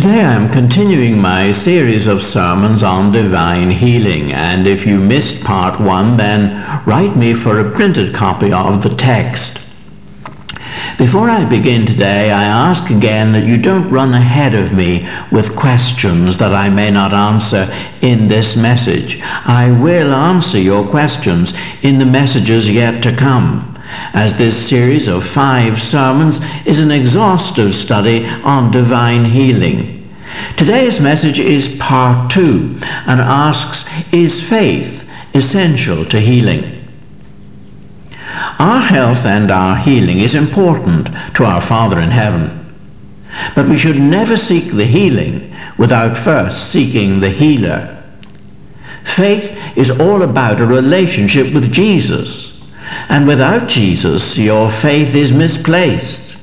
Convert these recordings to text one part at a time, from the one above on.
Today I am continuing my series of sermons on divine healing, and if you missed part 1, then write me for a printed copy of the text. Before I begin today, I ask again that you don't run ahead of me with questions that I may not answer in this message. I will answer your questions in the messages yet to come, as this series of 5 sermons is an exhaustive study on divine healing. Today's message is part 2 and asks, is faith essential to healing? Our health and our healing is important to our Father in heaven, but we should never seek the healing without first seeking the healer. Faith is all about a relationship with Jesus. And without Jesus, your faith is misplaced.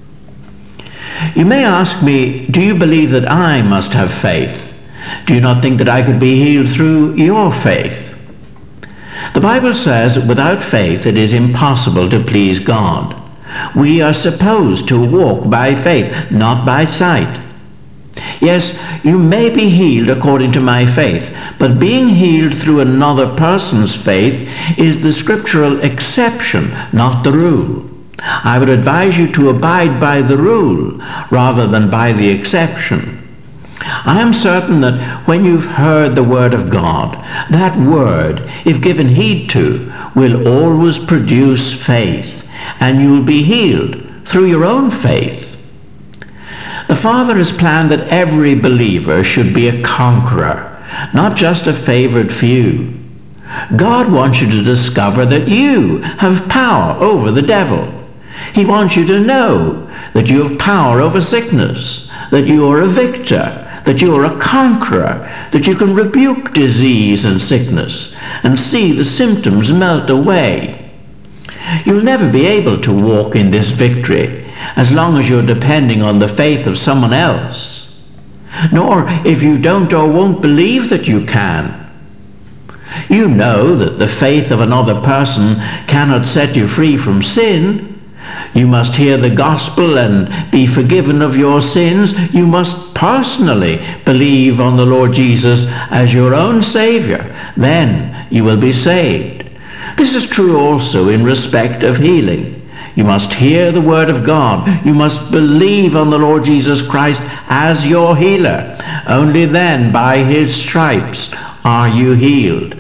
You may ask me, do you believe that I must have faith? Do you not think that I could be healed through your faith? The Bible says that without faith it is impossible to please God. We are supposed to walk by faith, not by sight. Yes, you may be healed according to my faith, but being healed through another person's faith is the scriptural exception, not the rule. I would advise you to abide by the rule rather than by the exception. I am certain that when you've heard the word of God, that word, if given heed to, will always produce faith, and you will be healed through your own faith. The Father has planned that every believer should be a conqueror, not just a favored few. God wants you to discover that you have power over the devil. He wants you to know that you have power over sickness, that you are a victor, that you are a conqueror, that you can rebuke disease and sickness and see the symptoms melt away. You'll never be able to walk in this victory as long as you're depending on the faith of someone else, nor if you don't or won't believe that you can. You know that the faith of another person cannot set you free from sin. You must hear the gospel and be forgiven of your sins. You must personally believe on the Lord Jesus as your own Savior. Then you will be saved. This is true also in respect of healing. You must hear the word of God. You must believe on the Lord Jesus Christ as your healer. Only then, by his stripes, are you healed.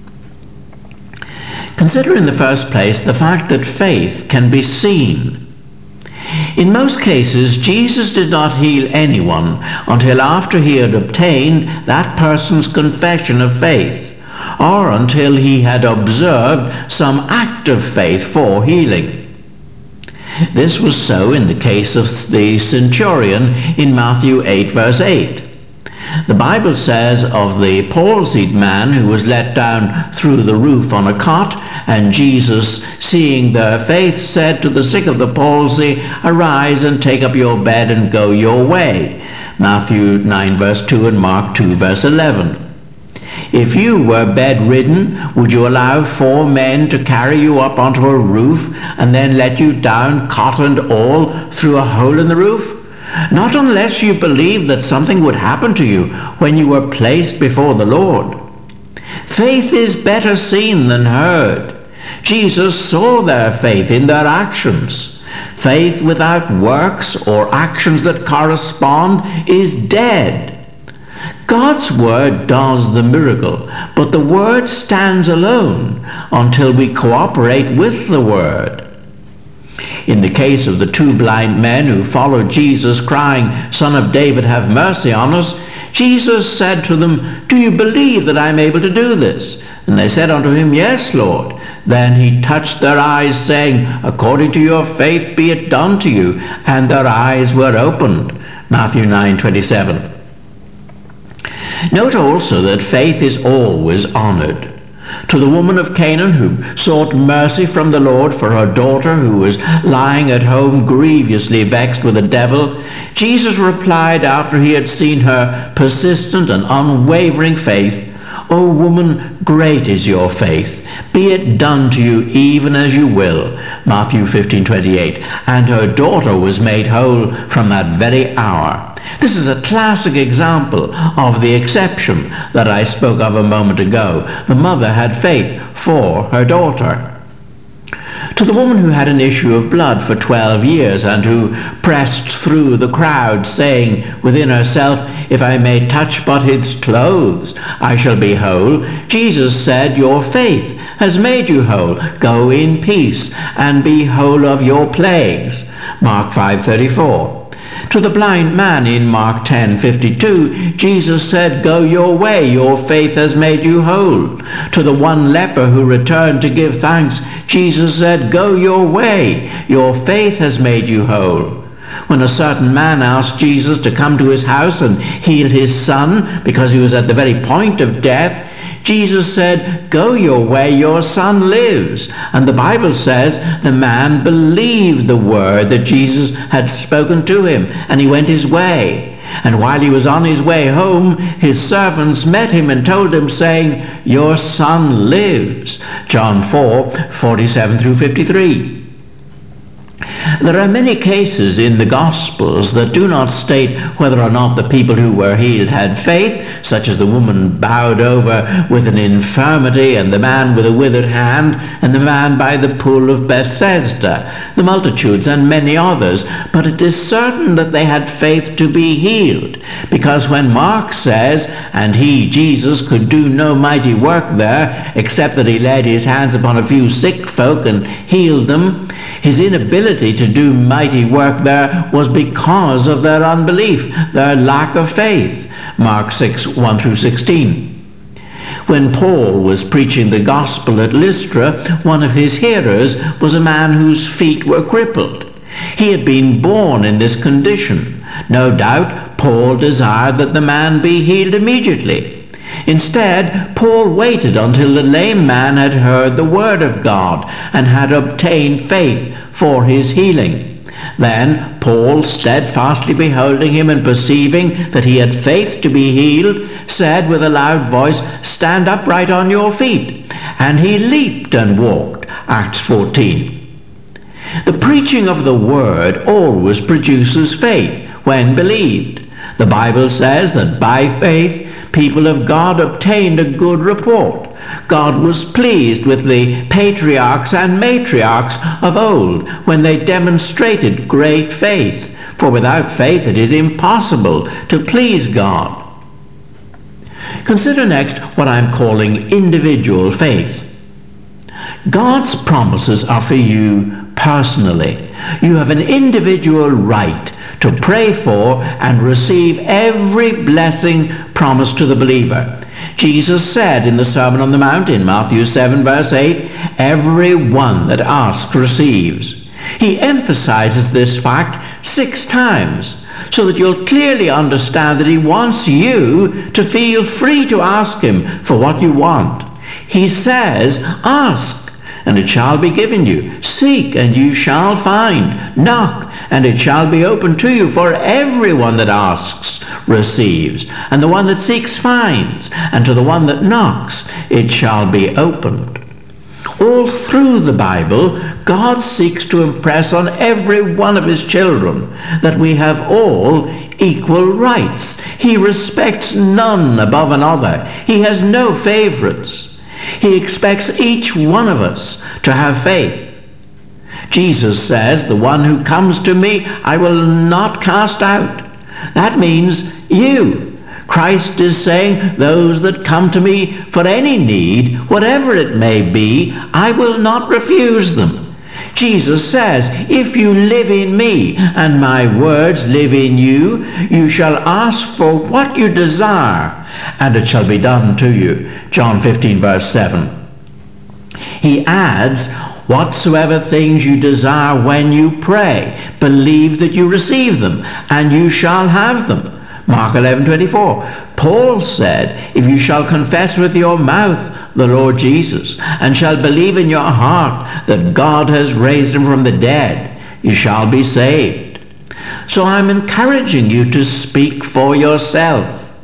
Consider in the first place the fact that faith can be seen. In most cases, Jesus did not heal anyone until after he had obtained that person's confession of faith, or until he had observed some act of faith for healing. This was so in the case of the centurion in Matthew 8, verse 8. The Bible says of the palsied man who was let down through the roof on a cot, and Jesus, seeing their faith, said to the sick of the palsy, "Arise and take up your bed and go your way." Matthew 9, verse 2 and Mark 2, verse 11. If you were bedridden, would you allow 4 men to carry you up onto a roof and then let you down, cot and all, through a hole in the roof? Not unless you believed that something would happen to you when you were placed before the Lord. Faith is better seen than heard. Jesus saw their faith in their actions. Faith without works or actions that correspond is dead. God's word does the miracle, but the word stands alone until we cooperate with the word. In the case of the 2 blind men who followed Jesus crying, "Son of David, have mercy on us," Jesus said to them, "Do you believe that I am able to do this?" And they said unto him, "Yes, Lord." Then he touched their eyes, saying, "According to your faith be it done to you." And their eyes were opened. Matthew 9:27. Note also that faith is always honored. To the woman of Canaan who sought mercy from the Lord for her daughter who was lying at home grievously vexed with a devil, Jesus replied after he had seen her persistent and unwavering faith, "O woman, great is your faith. Be it done to you even as you will." Matthew 15:28. And her daughter was made whole from that very hour. This is a classic example of the exception that I spoke of a moment ago. The mother had faith for her daughter. To the woman who had an issue of blood for 12 years and who pressed through the crowd, saying within herself, "If I may touch but his clothes, I shall be whole," Jesus said, "Your faith has made you whole. Go in peace and be whole of your plagues." Mark 5:34. To the blind man in Mark 10:52, Jesus said, "Go your way, your faith has made you whole." To the one leper who returned to give thanks, Jesus said, "Go your way, your faith has made you whole." When a certain man asked Jesus to come to his house and heal his son because he was at the very point of death, Jesus said, "Go your way, your son lives." And the Bible says the man believed the word that Jesus had spoken to him, and he went his way. And while he was on his way home, his servants met him and told him, saying, "Your son lives." John 4:47 through 53. There are many cases in the Gospels that do not state whether or not the people who were healed had faith, such as the woman bowed over with an infirmity, and the man with a withered hand, and the man by the pool of Bethesda, the multitudes and many others. But it is certain that they had faith to be healed, because when Mark says, "And he, Jesus, could do no mighty work there, except that he laid his hands upon a few sick folk and healed them," his inability to do mighty work there was because of their unbelief, their lack of faith. Mark 6:1 through 16. When Paul was preaching the gospel at Lystra, one of his hearers was a man whose feet were crippled. He had been born in this condition. No doubt Paul desired that the man be healed immediately. Instead, Paul waited until the lame man had heard the word of God and had obtained faith for his healing. Then Paul, steadfastly beholding him and perceiving that he had faith to be healed, said with a loud voice, "Stand upright on your feet." And he leaped and walked. Acts 14. The preaching of the word always produces faith when believed. The Bible says that by faith, people of God obtained a good report. God was pleased with the patriarchs and matriarchs of old when they demonstrated great faith, for without faith it is impossible to please God. Consider next what I'm calling individual faith. God's promises are for you personally. You have an individual right to pray for and receive every blessing promised to the believer. Jesus said in the Sermon on the Mount in Matthew 7 verse 8, "Every one that asks receives." He emphasizes this fact 6 times so that you'll clearly understand that he wants you to feel free to ask him for what you want. He says, "Ask, and it shall be given you. Seek, and you shall find. Knock, and it shall be opened to you. For everyone that asks receives, and the one that seeks finds, and to the one that knocks it shall be opened." All through the Bible, God seeks to impress on every one of his children that we have all equal rights. He respects none above another. He has no favorites. He expects each one of us to have faith. Jesus says, "The one who comes to me, I will not cast out." That means you. Christ is saying, "Those that come to me for any need, whatever it may be, I will not refuse them." Jesus says, "If you live in me and my words live in you, you shall ask for what you desire, and it shall be done to you." John 15 verse 7. He adds, "Whatsoever things you desire when you pray, believe that you receive them, and you shall have them." Mark 11:24. Paul said, "If you shall confess with your mouth the Lord Jesus, and shall believe in your heart that God has raised him from the dead, you shall be saved." So I'm encouraging you to speak for yourself.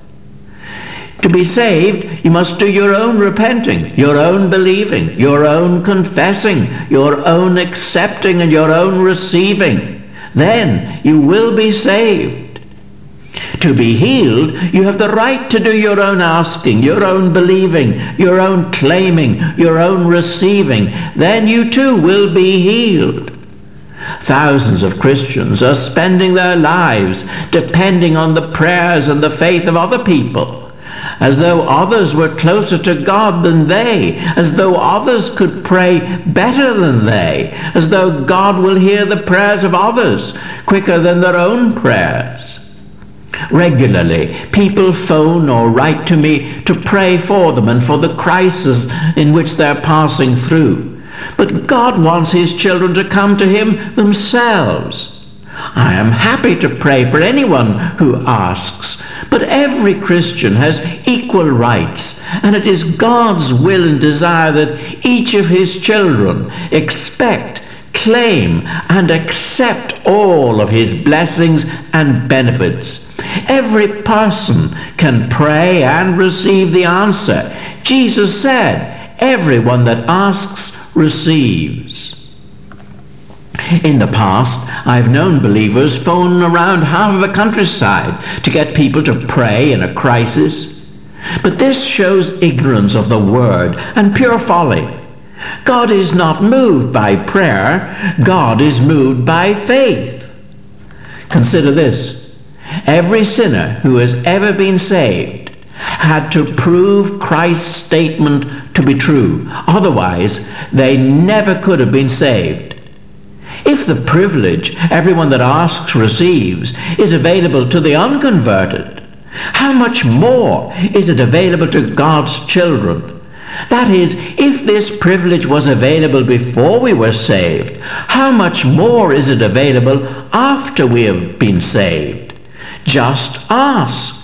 To be saved, you must do your own repenting, your own believing, your own confessing, your own accepting, and your own receiving. Then you will be saved. To be healed, you have the right to do your own asking, your own believing, your own claiming, your own receiving. Then you too will be healed. Thousands of Christians are spending their lives depending on the prayers and the faith of other people, as though others were closer to God than they, as though others could pray better than they, as though God will hear the prayers of others quicker than their own prayers. Regularly, people phone or write to me to pray for them and for the crisis in which they're passing through. But God wants his children to come to him themselves. I am happy to pray for anyone who asks, but every Christian has equal rights, and it is God's will and desire that each of his children expect, claim, and accept all of his blessings and benefits. Every person can pray and receive the answer. Jesus said, "Everyone that asks receives." In the past, I've known believers phone around half of the countryside to get people to pray in a crisis. But this shows ignorance of the word and pure folly. God is not moved by prayer. God is moved by faith. Consider this. Every sinner who has ever been saved had to prove Christ's statement to be true. Otherwise, they never could have been saved. If the privilege everyone that asks receives is available to the unconverted, how much more is it available to God's children? That is, if this privilege was available before we were saved, how much more is it available after we have been saved? Just ask.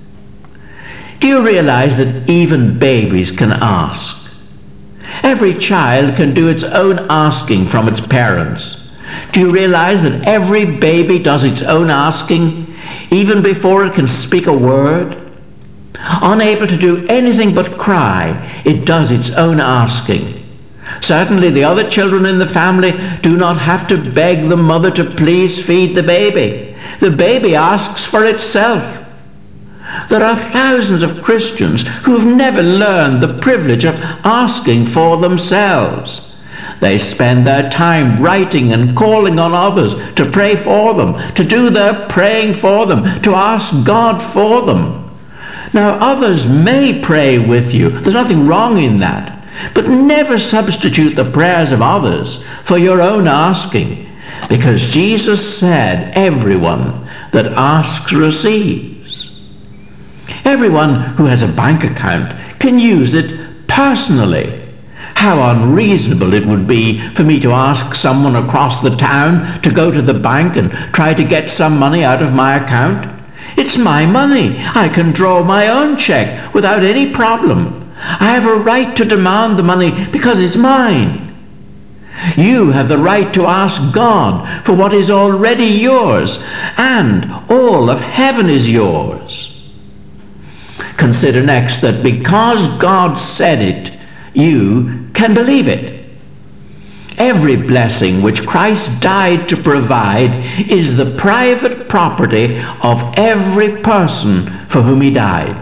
Do you realize that even babies can ask? Every child can do its own asking from its parents. Do you realize that every baby does its own asking even before it can speak a word? Unable to do anything but cry, it does its own asking. Certainly the other children in the family do not have to beg the mother to please feed the baby. The baby asks for itself. There are thousands of Christians who have never learned the privilege of asking for themselves. They spend their time writing and calling on others to pray for them, to do their praying for them, to ask God for them. Now, others may pray with you. There's nothing wrong in that. But never substitute the prayers of others for your own asking, because Jesus said, "Everyone that asks receives." Everyone who has a bank account can use it personally. How unreasonable it would be for me to ask someone across the town to go to the bank and try to get some money out of my account. It's my money. I can draw my own check without any problem. I have a right to demand the money because it's mine. You have the right to ask God for what is already yours, and all of heaven is yours. Consider next that because God said it, you can believe it. Every blessing which Christ died to provide is the private property of every person for whom he died.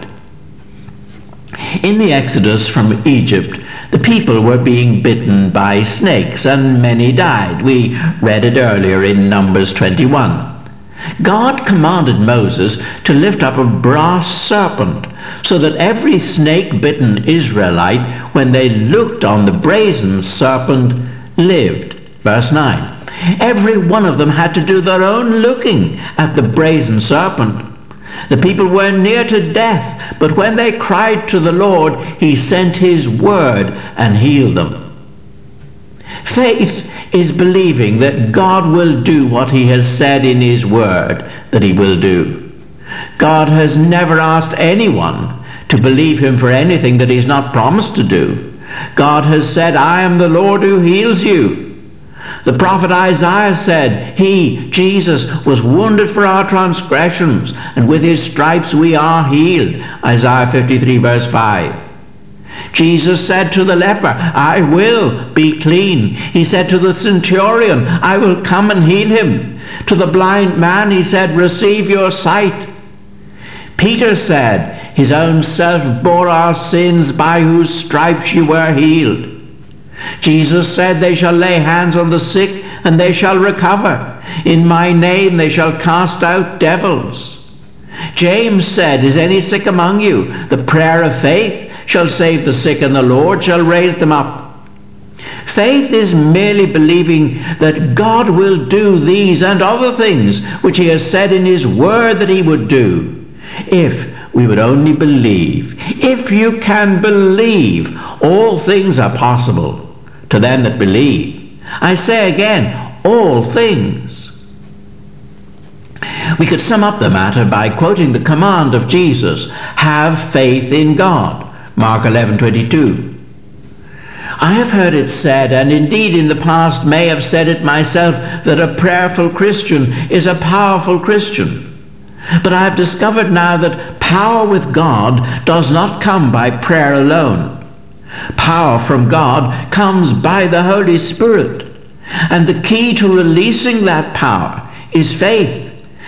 In the Exodus from Egypt, the people were being bitten by snakes, and many died. We read it earlier in Numbers 21. God commanded Moses to lift up a brass serpent so that every snake-bitten Israelite, when they looked on the brazen serpent, lived. Verse 9. Every one of them had to do their own looking at the brazen serpent. The people were near to death, but when they cried to the Lord, he sent his word and healed them. Faith is believing that God will do what he has said in his word that he will do. God has never asked anyone to believe him for anything that he's not promised to do. God has said, "I am the Lord who heals you." The prophet Isaiah said, he, Jesus, was wounded for our transgressions, and with his stripes we are healed. Isaiah 53 verse 5. Jesus said to the leper, "I will be clean." He said to the centurion, "I will come and heal him." To the blind man he said, "Receive your sight." Peter said, his own self bore our sins, by whose stripes you were healed. Jesus said, they shall lay hands on the sick and they shall recover. In my name they shall cast out devils. James said, is any sick among you? The prayer of faith shall save the sick, and the Lord shall raise them up. Faith is merely believing that God will do these and other things which he has said in his word that he would do, if we would only believe. If you can believe, all things are possible to them that believe. I say again, all things. We could sum up the matter by quoting the command of Jesus, have faith in God, Mark 11:22. I have heard it said, and indeed in the past may have said it myself, that a prayerful Christian is a powerful Christian. But I have discovered now that power with God does not come by prayer alone. Power from God comes by the Holy Spirit. And the key to releasing that power is faith.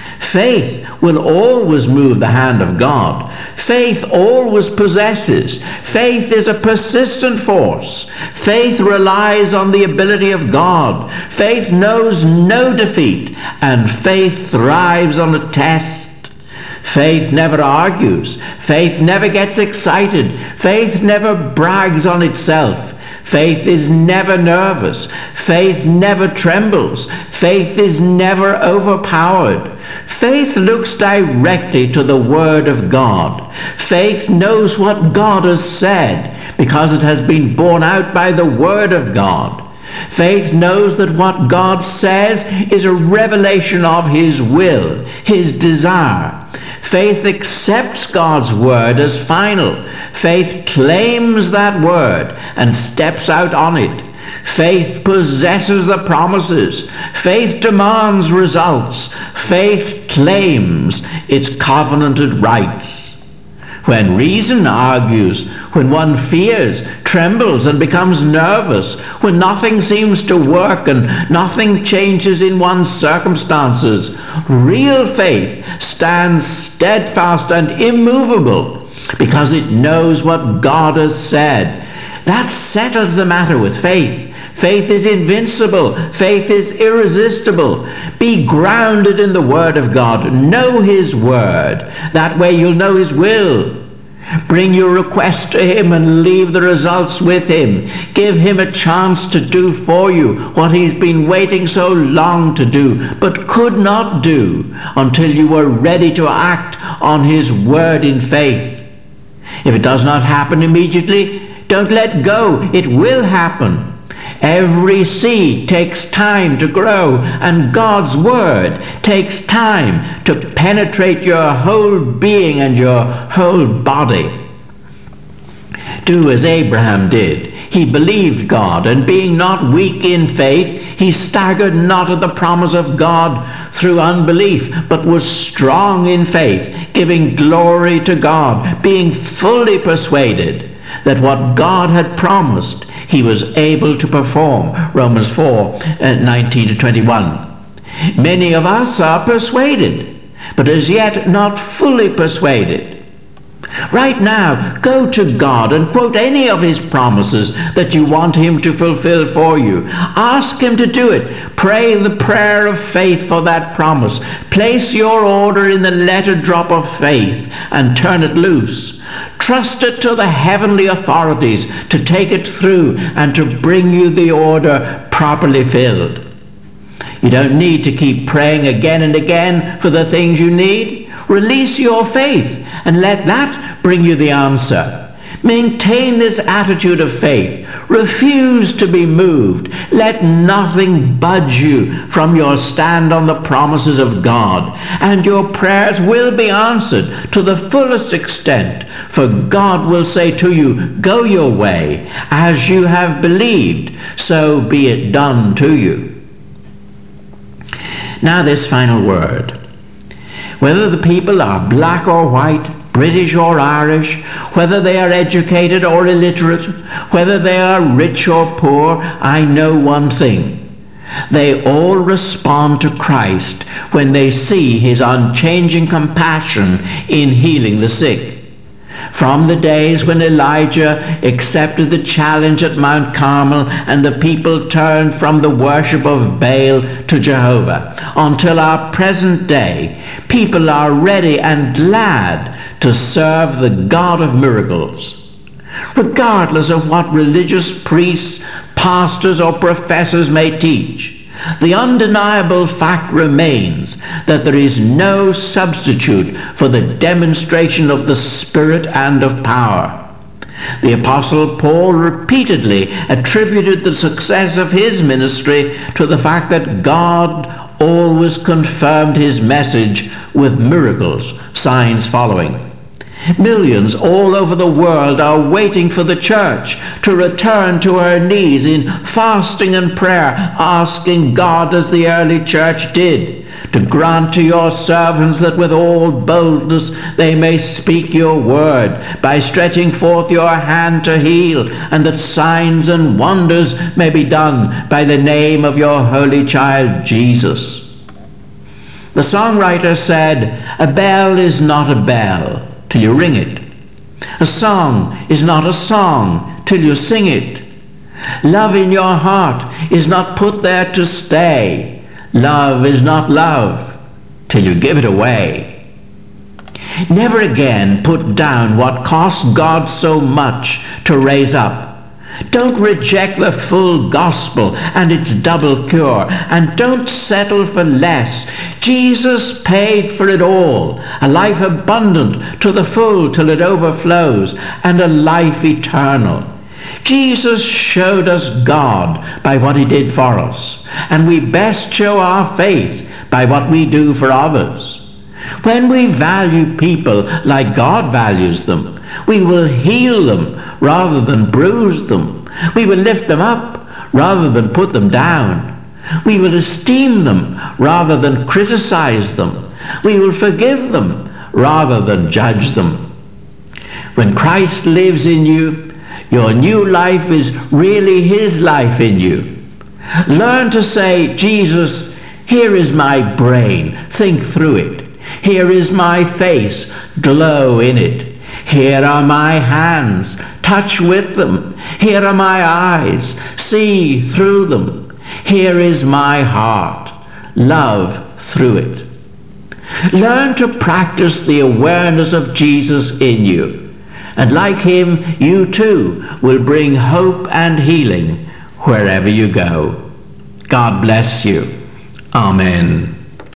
Faith will always move the hand of God. Faith always possesses. Faith is a persistent force. Faith relies on the ability of God. Faith knows no defeat, and faith thrives on a test. Faith never argues. Faith never gets excited. Faith never brags on itself. Faith is never nervous. Faith never trembles. Faith is never overpowered. Faith looks directly to the Word of God. Faith knows what God has said because it has been borne out by the Word of God. Faith knows that what God says is a revelation of his will, his desire. Faith accepts God's word as final. Faith claims that word and steps out on it. Faith possesses the promises. Faith demands results. Faith claims its covenanted rights. When reason argues, when one fears, trembles, and becomes nervous, when nothing seems to work and nothing changes in one's circumstances, real faith stands steadfast and immovable because it knows what God has said. That settles the matter with faith. Faith is invincible. Faith is irresistible. Be grounded in the Word of God. Know His Word. That way you'll know His will. Bring your request to Him and leave the results with Him. Give Him a chance to do for you what He's been waiting so long to do, but could not do until you were ready to act on His Word in faith. If it does not happen immediately, don't let go. It will happen. Every seed takes time to grow, and God's word takes time to penetrate your whole being and your whole body. Do as Abraham did. He believed God, and being not weak in faith, he staggered not at the promise of God through unbelief, but was strong in faith, giving glory to God, being fully persuaded that what God had promised he was able to perform. Romans 4:19-21. Many of us are persuaded, but as yet not fully persuaded. Right now, go to God and quote any of His promises that you want Him to fulfill for you. Ask Him to do it. Pray the prayer of faith for that promise. Place your order in the letter drop of faith and turn it loose. Trust it to the heavenly authorities to take it through and to bring you the order properly filled. You don't need to keep praying again and again for the things you need. Release your faith and let that bring you the answer. Maintain this attitude of faith. Refuse to be moved. Let nothing budge you from your stand on the promises of God, and your prayers will be answered to the fullest extent, for God will say to you, go your way, as you have believed, so be it done to you. Now this final word. Whether the people are black or white, British or Irish, whether they are educated or illiterate, whether they are rich or poor, I know one thing. They all respond to Christ when they see his unchanging compassion in healing the sick. From the days when Elijah accepted the challenge at Mount Carmel and the people turned from the worship of Baal to Jehovah, until our present day, people are ready and glad to serve the God of miracles. Regardless of what religious priests, pastors, or professors may teach, the undeniable fact remains that there is no substitute for the demonstration of the Spirit and of power. The Apostle Paul repeatedly attributed the success of his ministry to the fact that God always confirmed his message with miracles, signs following. Millions all over the world are waiting for the church to return to her knees in fasting and prayer, asking God, as the early church did, to grant to your servants that with all boldness they may speak your word, by stretching forth your hand to heal, and that signs and wonders may be done by the name of your holy child Jesus. The songwriter said, "A bell is not a bell till you ring it. A song is not a song till you sing it. Love in your heart is not put there to stay. Love is not love till you give it away." Never again put down what cost God so much to raise up. Don't reject the full gospel and its double cure, and don't settle for less. Jesus paid for it all, a life abundant to the full till it overflows, and a life eternal. Jesus showed us God by what he did for us, and we best show our faith by what we do for others. When we value people like God values them, we will heal them rather than bruise them. We will lift them up rather than put them down. We will esteem them rather than criticize them. We will forgive them rather than judge them. When Christ lives in you, your new life is really his life in you. Learn to say, "Jesus, here is my brain, think through it. Here is my face, glow in it. Here are my hands, touch with them. Here are my eyes, see through them. Here is my heart, love through it." Learn to practice the awareness of Jesus in you, and like him, you too will bring hope and healing wherever you go. God bless you. Amen.